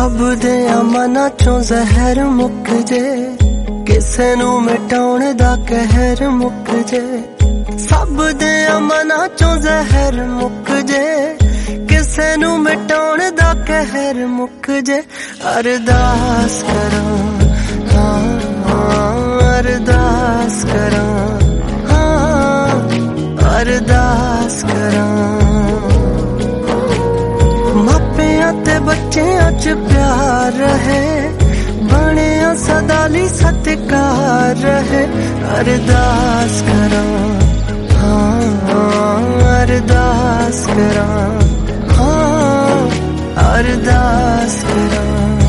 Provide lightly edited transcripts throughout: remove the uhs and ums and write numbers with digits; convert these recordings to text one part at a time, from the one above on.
सब दे मनां चों जहर मुक जे, किसे नू मिटाउण दा कहर मुक जे। सब दे मनां चों जहर मुक जे, किसे नू मिटाउण दा कहर मुक जे। अरदास करां अरदास करां, अरदास करां। मापियां ते बच्चियां च प्यार रहे, बणिया सदाली सत्कार रहे। अरदास करां अरदास करां, अरदास करां।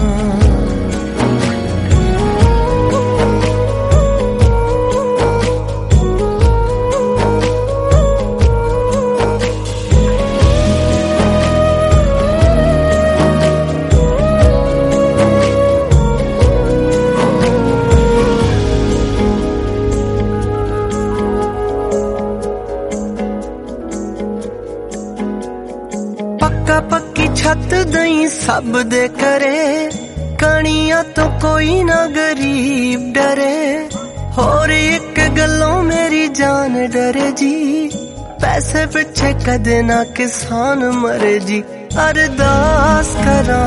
पक्की छत दई सब दे करे, कणियां तो कोई ना गरीब डरे। होर एक गल्लों मेरी जान डरे जी, पैसे पिछे कदे ना किसान मरे जी। अरदास करां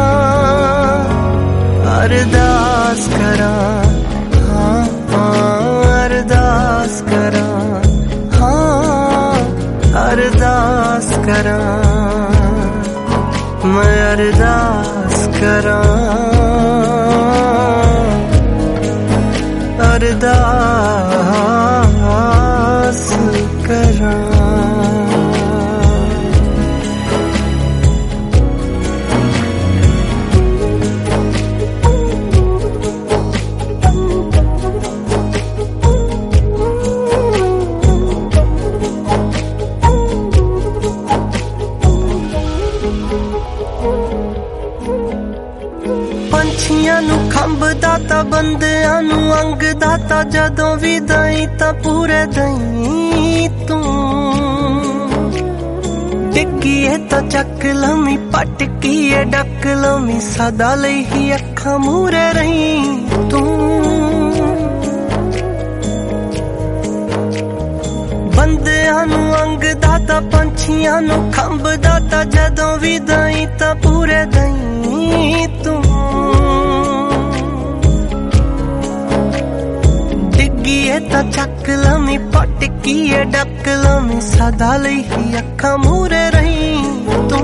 अरदास करां, अरदास करां, अरदास करां। मैं अरदास करां अरदास करां। पंछियां नू खंभ दाता, बंदियां नू अंग दाता, जदों भी दई तां पूरे दई तू। डिग्गीए तां चक लमी, पटकीए डक लमी, सदा लई ही अखां मूरे रही तू। बंदियां नू अंग दाता, पंछियां नू खंभ दाता, जदों भी दई तां पूरे दई तू। डिग्गीए तां चक लमी, पटकीए डक लमी, सदा लई ही अखां मूरे रही तू।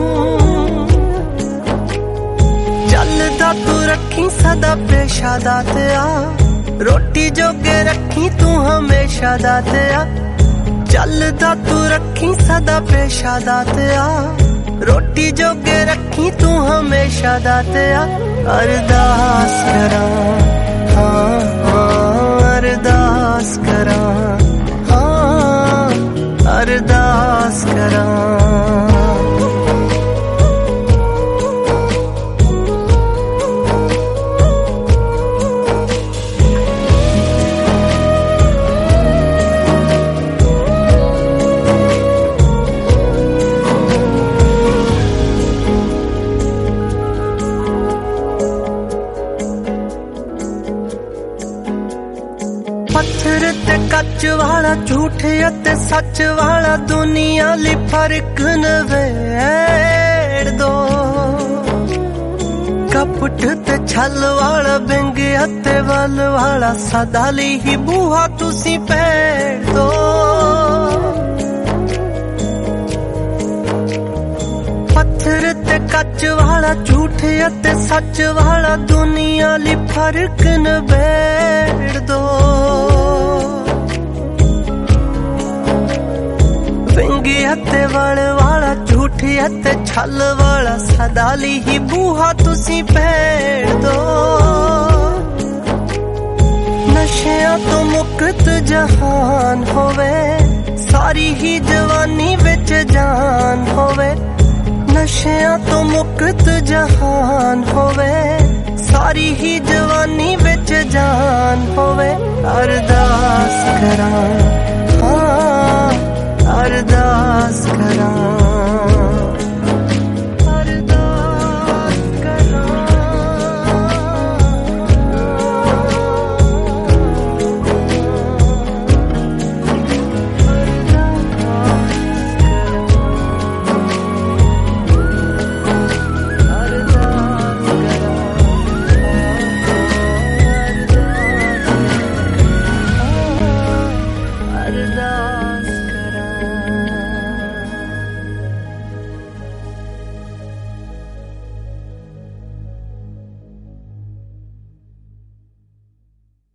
चलदा तू रखी सदा पेशा दातिया, रोटी जोगे रखी तू हमेशा दातिया। चलदा तू रखी सदा पेशा दातिया, रोटी जोगे रखी तू हमेशा दातिया। अरदास करां अरदास करां, अरदास करां। पत्थर ते कच वाला, झूठ ते सच वाला, दुनिया ली फर्क नवेड़ दो। कपट ते छल वाला, बिंग ते वल वाला, सदा ली ही बूहा तुसी पेड़ दो। पत्थर ते कच वाला, झूठ ते सच वाला, दुनिया ली फर्क नवेड़ दो। विंगी ते वल वाला, झूठी ते छल वाला, सदा ली ही बूहा तुसी पेड़ दो। नशियां तो मुक्त जहान होवे, सारी ही जवानी विच जान होवे। नशियां तो मुक्त जहान होवे, सारी ही जवानी विच जान होवे। अरदास करां अरदास करां, अरदास करां। ਦਾ